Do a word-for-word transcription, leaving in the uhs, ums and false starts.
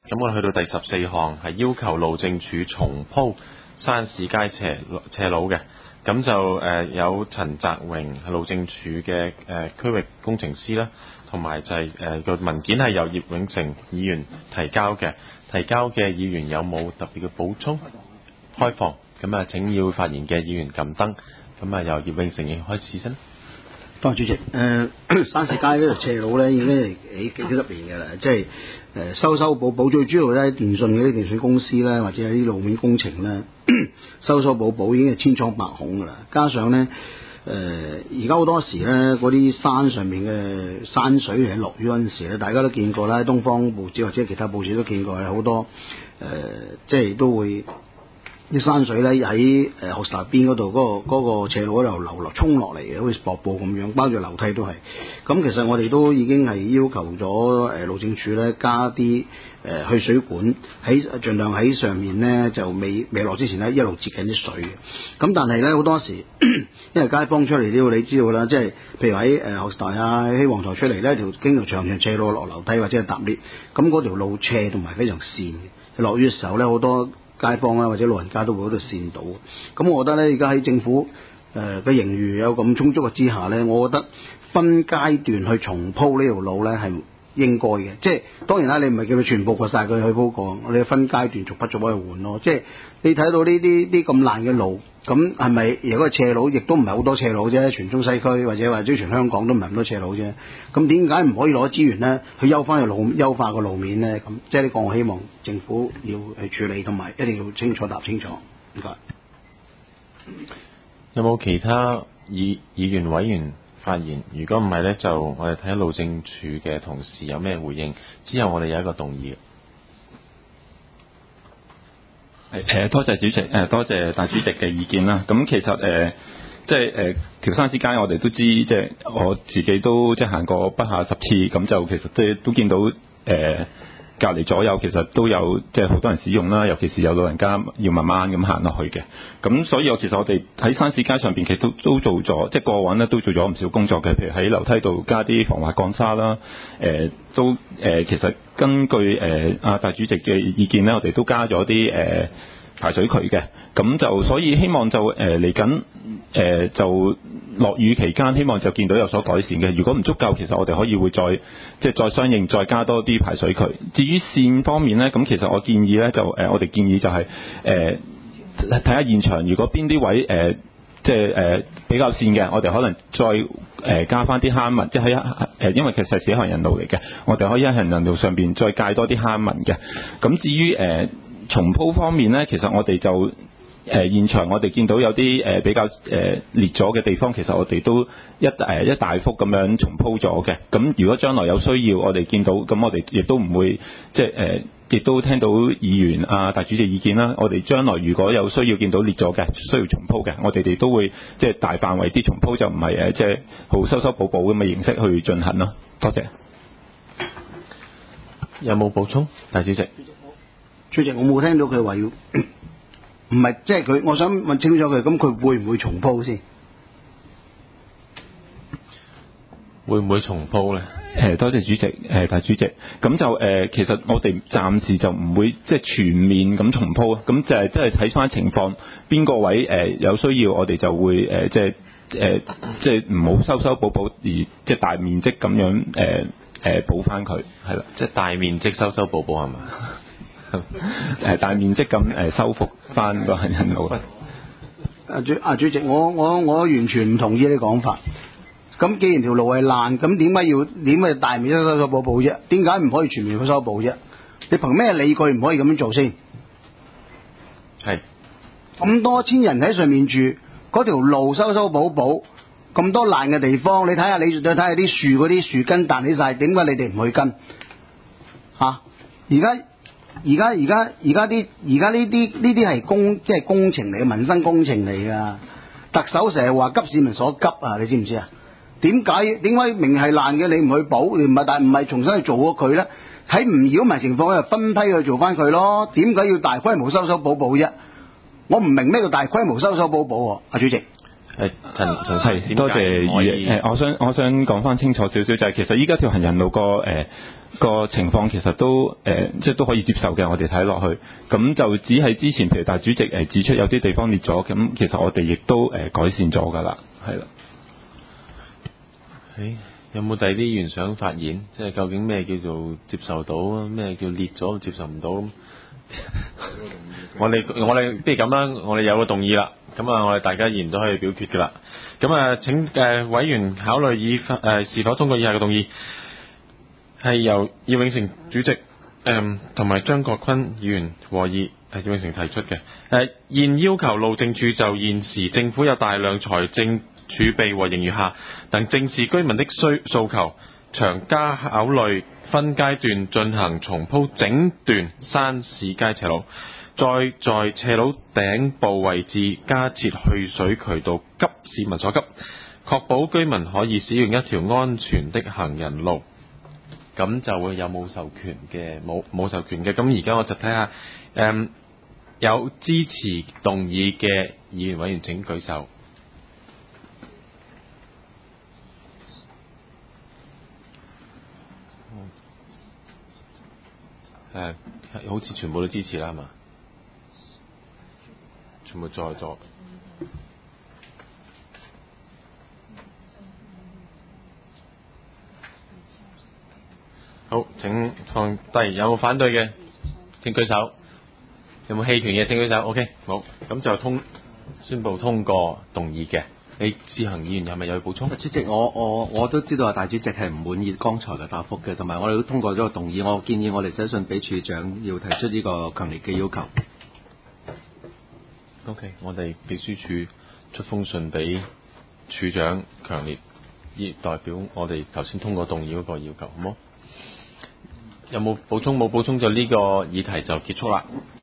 咁我哋去到第十四項係要求路政署重鋪山市街斜斜路嘅。咁就誒、呃、有陳澤榮係路政署嘅誒區域工程師啦，同埋就係誒個文件係由葉永成議員提交嘅，提交嘅議員有冇特別嘅補充？開放，咁啊請要發言嘅議員撳燈，咁啊由葉永成議員開始先。 多謝主席。誒、呃、山市街呢條斜路咧已經係幾幾十年嘅啦，即係誒修修補補，最主要咧電信嗰啲電信公司咧，或者係啲路面工程咧，修修補補已經係千瘡百孔噶啦。加上咧誒而家好多時咧嗰啲山上面嘅山水喺落雨嗰陣時咧，大家都見過啦，東方報紙或者其他報紙都見過，有好多誒、呃、即係都會。啲山水咧喺誒學士大邊嗰度嗰個嗰、嗰個斜路嗰度流流衝落嚟嘅，好似瀑布咁樣，包住樓梯都係。咁其實我哋都已經係要求咗誒路政署咧加啲誒、呃、去水管喺盡量喺上面咧就未未落之前咧一路截緊啲水嘅。咁但係咧好多時因為街坊出嚟都要你知道啦，即係譬如喺誒學士大啊、喺希皇台出嚟咧條經條長長斜路落樓梯或者係搭 lift，咁嗰條路斜同埋非常跣嘅。落雨嘅時候咧好多街坊啦，或者老人家都會喺度跣到。咁我覺得咧，而家喺政府誒嘅盈餘有咁充足嘅之下咧，我覺得分階段去重鋪呢條路咧係應該嘅。即係當然啦，你唔係叫佢全部過晒佢去鋪過，我哋分階段逐筆逐筆去換咯。即係你睇到呢啲啲咁爛嘅路，咁係咪如果係斜路，亦都唔係好多斜路啫？全中西區或者或者全香港都唔係咁多斜路啫。咁點解唔可以攞資源咧去優翻個路優化個路面咧？咁即係呢個我希望政府要去處理，同埋一定要清楚答清楚。唔該。 有冇其他議議員委員發言？如果唔係咧，就我哋睇下路政署嘅同事有咩回應。之後我哋有一個動議。 係誒，多謝主席，誒多謝大主席嘅意見啦。咁其實誒、呃，即係誒條山市街，我哋都知，即係我自己都即係行過不下十次，咁就其實即係都見到誒。呃隔離左右其實都有即係好多人使用啦，尤其是有老人家要慢慢咁行落去嘅。咁所以我其實我哋喺山市街上邊其實都都做咗，即係過往咧都做咗唔少工作嘅。譬如喺樓梯度加啲防滑鋼沙啦，誒、呃、都誒、呃、其實根據誒阿、呃、大主席嘅意見咧，我哋都加咗啲誒排水渠嘅。咁就所以希望就誒嚟緊誒就落雨期間，希望就見到有所改善嘅。如果唔足夠，其實我哋可以會再即係再相應再加多啲排水渠。至於線方面咧，咁其實我建議咧就誒、呃，我哋建議就係誒睇下現場，如果邊啲位誒、呃、即係誒、呃、比較線嘅，我哋可能再誒、呃、加翻啲坑紋，即係喺誒，因為其實係行人路嚟嘅，我哋可以喺行人路上邊再介多啲坑紋嘅。咁至於誒、呃、重鋪方面咧，其實我哋就誒、呃、現場我哋見到有啲誒、呃、比較誒、呃、裂咗嘅地方，其實我哋都一誒、呃、一大幅咁樣重鋪咗嘅。咁如果將來有需要，我哋見到咁，我哋亦都唔會即係誒，亦、呃、都聽到議員啊大主席意見啦。我哋將來如果有需要見到裂咗嘅，需要重鋪嘅，我哋哋都會即係大範圍啲重鋪，就唔係誒即係好修修補補咁嘅形式去進行咯。多謝。 有冇補充？大主席。 主席，我冇聽到佢話要。唔係，即係佢，我想問清楚佢，咁佢會唔會重鋪先？ 會唔會重鋪咧？ 誒，多謝主席，誒，大主席，咁就誒、呃，其實我哋暫時就唔會即係全面咁重鋪，咁就係即係睇翻情況，邊個位誒、呃、有需要，我哋就會誒、呃、即係誒即係唔好修修補補，而即係大面積咁樣誒誒補翻佢，係啦， 即係大面積修修補補係嘛？ 誒大面積咁誒修復翻個行人路。 啊主啊主席，我我我完全唔同意呢啲講法。咁既然條路係爛，咁點解要點解大面積修修補補啫？點解唔可以全面去修補啫？你憑咩理據唔可以咁樣做先？ 係咁多千人喺上面住，嗰條路修修補補，咁多爛嘅地方，你睇下你再睇下啲樹嗰啲樹根彈起晒，點解你哋唔去跟？嚇、啊！而家而家而家而家啲而家呢啲呢啲係工即係工程嚟嘅，民生工程嚟㗎。特首成日話急市民所急啊，你知唔知啊？點解點解明係爛嘅你唔去補，你唔係但唔係重新去做咗佢咧？睇唔擾民情況就分批去做翻佢咯。點解要大規模修修補補啫？我唔明咩叫大規模修修補補喎，阿主席。 誒陳陳生係多謝點解唔可以誒、我想我想講翻清楚少少，就係、其實依家條行人路個誒個情況其實都誒、呃即係都可以接受嘅，我哋睇落去，咁就只係之前譬如大主席誒指出有啲地方裂咗，咁其實我哋亦都誒、呃、改善咗㗎啦，係啦。 誒有冇第二啲議員想發言？即係究竟咩叫做接受到，咩叫裂咗接受唔到？我哋我哋不如咁啦，我哋有個動議啦，咁啊，我哋大家議員都可以表決㗎啦。咁啊，請誒、呃、委員考慮以誒、呃、是否通過以下嘅動議，係由葉永成主席誒同埋張國鈞議員和議係葉永成提出嘅。誒、呃、現要求路政署就現時政府有大量財政儲備和盈餘下，能正視居民的需訴求，長加考慮分階段進行重鋪整段山市街斜路，再在斜路頂部位置加設去水渠道，急市民所急，確保居民可以使用一條安全的行人路。咁就會有冇授權嘅，冇冇授權嘅。咁而家我就睇下，誒有支持動議嘅議員委員請舉手。誒、好似全部都支持啦，係嘛？全部在座。好，請放低。有冇反對嘅？請舉手。有冇棄權嘅？請舉手。OK，好，咁就通宣佈通過動議嘅。你志恒議員係咪有補充？ 主席，我我我都知道啊，大主席係唔滿意剛才嘅答覆嘅，同埋我哋都通過咗個動議，我建議我哋寫信俾處長，要提出呢個強烈嘅要求。 OK，我哋秘書處出封信俾處長，強烈以代表我哋頭先通過動議嗰個要求，好冇？有冇補充？冇補充就呢個議題就結束啦。